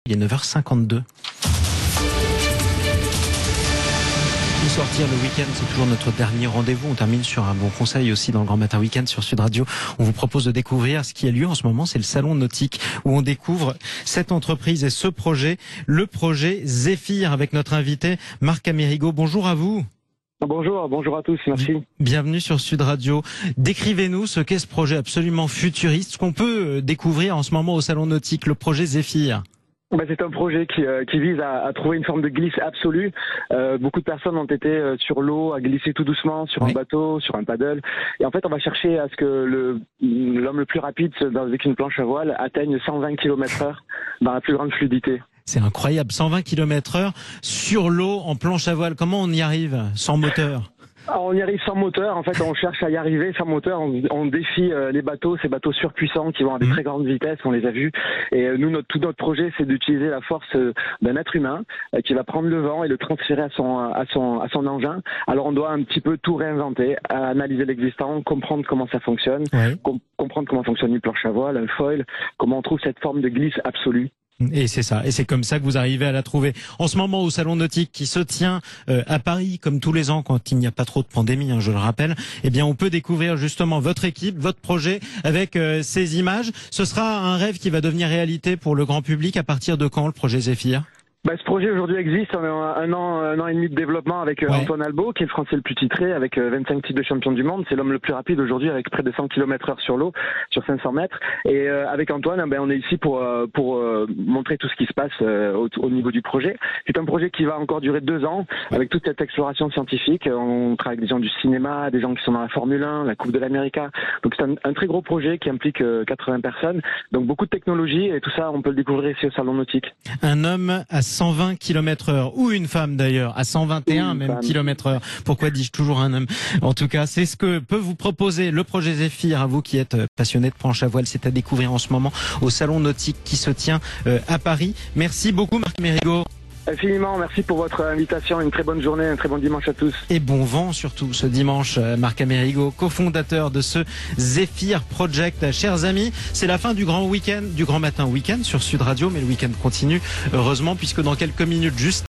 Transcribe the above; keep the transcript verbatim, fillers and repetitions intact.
Il est neuf heures cinquante-deux. Où sortir le week-end, c'est toujours notre dernier rendez-vous. On termine sur un bon conseil aussi dans le Grand Matin Week-end sur Sud Radio. On vous propose de découvrir ce qui a lieu en ce moment, c'est le Salon Nautique où on découvre cette entreprise et ce projet, le projet Zéphyr avec notre invité Marc Amerigo. Bonjour à vous. Bonjour, bonjour à tous, merci. Bienvenue sur Sud Radio. Décrivez-nous ce qu'est ce projet absolument futuriste, ce qu'on peut découvrir en ce moment au Salon Nautique, le projet Zéphyr. Ben, c'est un projet qui, euh, qui vise à, à trouver une forme de glisse absolue. Euh, beaucoup de personnes ont été euh, sur l'eau, à glisser tout doucement sur oui. un bateau, sur un paddle. Et en fait, on va chercher à ce que le, l'homme le plus rapide avec une planche à voile atteigne cent vingt kilomètres heure dans la plus grande fluidité. C'est incroyable, cent vingt kilomètres heure sur l'eau en planche à voile. Comment on y arrive sans moteur ? Alors, on y arrive sans moteur. En fait, on cherche à y arriver sans moteur. On, on défie euh, les bateaux, ces bateaux surpuissants qui vont à des très grandes vitesses. On les a vus. Et euh, nous, notre, tout notre projet, c'est d'utiliser la force euh, d'un être humain euh, qui va prendre le vent et le transférer à son, à son, à son engin. Alors, on doit un petit peu tout réinventer, analyser l'existant, comprendre comment ça fonctionne, ouais. com- comprendre comment fonctionne une planche à voile, un foil, comment on trouve cette forme de glisse absolue. Et c'est ça, et c'est comme ça que vous arrivez à la trouver. En ce moment, au Salon Nautique qui se tient euh, à Paris, comme tous les ans, quand il n'y a pas trop de pandémie, hein, je le rappelle, eh bien, on peut découvrir justement votre équipe, votre projet, avec euh, ces images. Ce sera un rêve qui va devenir réalité pour le grand public. À partir de quand, le projet Zéphyr ? Ben, ce projet aujourd'hui existe, on a un an, un an et demi de développement avec ouais. Antoine Albo, qui est le Français le plus titré, avec vingt-cinq titres de champion du monde. C'est l'homme le plus rapide aujourd'hui, avec près de cent kilomètres heure sur l'eau, sur cinq cents mètres. Et euh, avec Antoine, ben, on est ici pour euh, pour euh, montrer tout ce qui se passe euh, au, au niveau du projet. C'est un projet qui va encore durer deux ans, avec toute cette exploration scientifique. On travaille avec des gens du cinéma, des gens qui sont dans la Formule un, la Coupe de l'América. Donc c'est un, un très gros projet qui implique euh, quatre-vingts personnes. Donc beaucoup de technologie, et tout ça, on peut le découvrir ici au Salon Nautique. Un homme à cent vingt kilomètres heure, ou une femme d'ailleurs, à cent vingt et un même kilomètres heure. Pourquoi dis-je toujours un homme ? En tout cas, c'est ce que peut vous proposer le projet Zéphyr, à vous qui êtes passionné de planche à voile. C'est à découvrir en ce moment au Salon Nautique qui se tient euh, à Paris. Merci beaucoup Marc Amerigo. Infiniment, merci pour votre invitation. Une très bonne journée, un très bon dimanche à tous. Et bon vent surtout ce dimanche. Marc Amerigo, cofondateur de ce Zéphyr Project. Chers amis, c'est la fin du grand week-end, du grand matin week-end sur Sud Radio, mais le week-end continue, heureusement, puisque dans quelques minutes, juste